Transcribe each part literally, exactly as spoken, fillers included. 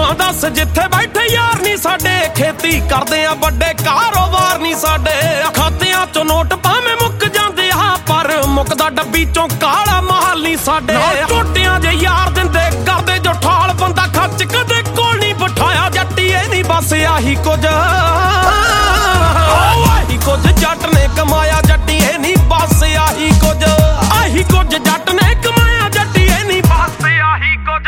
ਨਾ ਦੱਸ ਜਿੱਥੇ ਬੈਠੇ ਯਾਰ ਨੀ ਸਾਡੇ, ਖੇਤੀ ਕਰਦੇ ਆ ਵੱਡੇ ਕਾਰੋਬਾਰ ਨੀ ਸਾਡੇ। ਖਾਤਿਆਂ ਚੋਂ ਨੋਟ ਭਾਵੇਂ ਮੁੱਕ ਜਾਂਦੇ ਆ ਪਰ ਮੁੱਕਦਾ ਡੱਬੀ ਚੋਂ ਕਾਲਾ ਮਾਲ ਨੀ ਸਾਡੇ। ਟੋਟਿਆਂ ਜੇ ਯਾਰ ਦਿੰਦੇ ਕਰਦੇ ਜੋ ਠਾਲ, ਬੰਦਾ ਖੱਚ ਕਦੇ ਕੋਲ ਨੀ ਬਿਠਾਇਆ ਜੱਟੀਏ ਨੀ ਬਸ ਆਹੀ ਕੁਝ, ਆਹੀ ਕੁਝ ਜੱਟ ਨੇ ਕਮਾਇਆ ਜੱਟੀਏ ਨੀ ਬਸ ਆਹੀ ਕੁਝ, ਆਹੀ ਕੁਝ ਜੱਟ ਨੇ ਕਮਾਇਆ ਜੱਟੀਏ ਨੀ ਬਸ ਆਹੀ ਕੁਝ।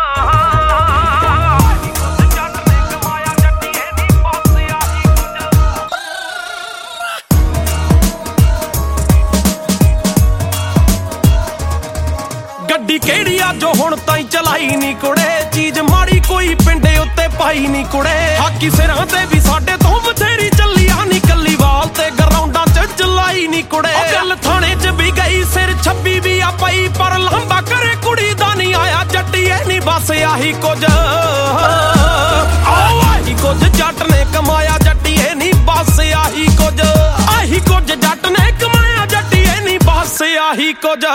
ਗੱਡੀ ਕਿਹੜੀ ਆ ਜੋ ਹੁਣ ਤਾਈਂ ਚਲਾਈ ਨੀ ਕੁੜੇ, ਚੀਜ਼ ਮਾੜੀ ਕੋਈ ਪਿੰਡੇ ਉੱਤੇ ਪਾਈ ਨੀ ਕੁੜੇ। ਹਾਕੀ ਸਿਰਾਂ ਤੇ ਵੀ ਸਾਡੇ ਤੋਂ ਬਥੇਰੀ ਚੱਲੀਆਂ ਨੀ, ਕੱਲੀ ਵਾਲ ਤੇ ਗਰਾਊਂਡਾਂ ਚ ਚਲਾਈ ਨੀ ਕੁੜੇ। ਗੱਲ ਥਾਣੇ ਚ ਵੀ ਗਈ ਸਿਰ ਛੱਬੀ ਵੀ ਆ ਪਈ, ਪਰ ਲੰਬਾ ਕਰੇ ਕੁੜੀ ਦਾ ਨੀ ਆਇਆ ਜੱਟੀਏ ਨੀ ਬਸ ਆਹੀ ਕੁਝ, ਆਹੀ ਕੁਝ ਜੱਟ ਨੇ ਕਮਾਇਆ ਜੱਟੀਏ ਨੀ ਬਸ ਆਹੀ ਕੁਝ, ਆਹੀ ਕੁਝ ਜੱਟ ਨੇ ਕਮਾਇਆ ਜੱਟੀਏ ਨੀ ਬਸ ਆਹੀ ਕੁਝ।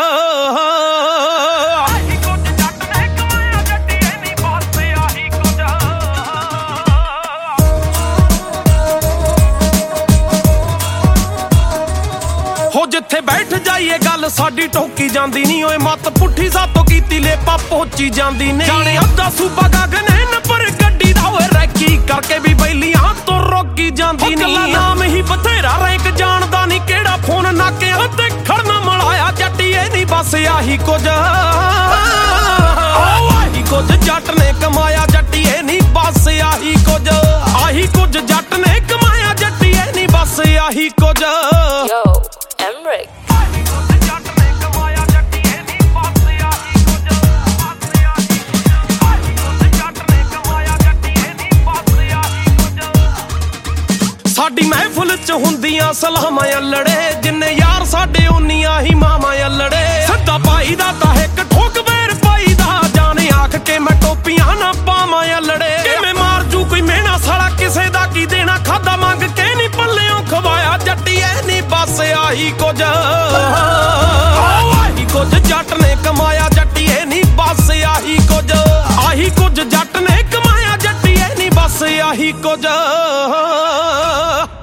ਹੋ ਜਿੱਥੇ ਬੈਠ ਜਾਈਏ ਗੱਲ ਸਾਡੀ ਟੋਕੀ ਜਾਂਦੀ ਨੀ, ਓਏ ਮੱਤ ਪੁੱਠੀ ਸਾਤੋਂ ਕੀਤੀ ਲੇਪਾ ਪਹੁੰਚੀ ਜਾਂਦੀ ਨੇ। ਜਾਣੇ ਅੱਧਾ ਸੂਬਾ ਗਗਨੇ ਨੰਬਰ ਗੱਡੀ ਦਾ, ਓਏ ਰੈਕੀ ਕਰਕੇ ਵੀ ਬੈਲੀਆਂ ਤੋਂ ਰੋਕੀ ਜਾਂਦੀ ਨੀ। ਕੱਲਾ ਨਾਮ ਹੀ ਬਥੇਰਾ ਰੈਂਕ ਜਾਣਦਾ ਨੀ, ਕਿਹੜਾ ਫੋਨ ਨਾਕਿਆਂ ਤੇ ਖੜਨਾ ਮਲਾਇਆ ਜੱਟੀਏ ਨੀ ਬਸ ਆਹੀ ਕੁਝ, ਆਹੀ ਕੁਝ ਜੱਟ ਨੇ ਕਮਾਇਆ ਜੱਟੀਏ ਨੀ ਬਸ ਆਹੀ ਕੁਝ, ਆਹੀ ਕੁਝ ਜੱਟ ਨੇ ਕਮਾਇਆ ਜੱਟੀਏ ਨੀ ਬਸ ਆਹੀ ਕੁਝ। Emrick ਸਾਡੀ ਮਹਿਫਲ ਚ ਹੁੰਦੀਆਂ ਸਲਾਮਾਂ ਅਲੜੇ, ਜਿੰਨੇ ਯਾਰ ਸਾਡੇ ਉਨੀਆਂ ਹੀ ਮਾਵਾਂ ਅਲੜੇ। ਸਿੱਧਾ ਪਾਈ ਦਾ ਤਾਂ ਇੱਕ ਠੋਕ ਵੇਰ ਪਾਈ ਦਾ, ਜਾਣੇ ਆਖ ਕੇ ਮੈਂ ਟੋਪੀਆਂ ਨਾ ਪਾਵਾਂ ਅਲੜੇ। ਕਿਵੇਂ ਮਾਰ ਜੂ ਕੋਈ ਮਿਹਣਾ ਸਾਲਾ ਕਿਸੇ ਦਾ ਕੀ ਦੇਣਾ, ਖਾਦਾ ਮੰਗ ਕੇ ਨੀ ਪੱਲਿਓਂ ਖਵਾਇਆ ਜੱਟੀਏ ਨੀ ਬਸ ਆਹੀ ਕੁਝ, ਆਹੀ ਕੁਝ ਜੱਟ ਨੇ ਕਮਾਇਆ ਜੱਟੀਏ ਨੀ ਬਸ ਆਹੀ ਕੁਝ, ਆਹੀ ਕੁਝ ਜੱਟ ਨੇ ਕਮਾਇਆ ਜੱਟੀਏ ਨੀ ਬਸ ਆਹੀ ਕੁਝ।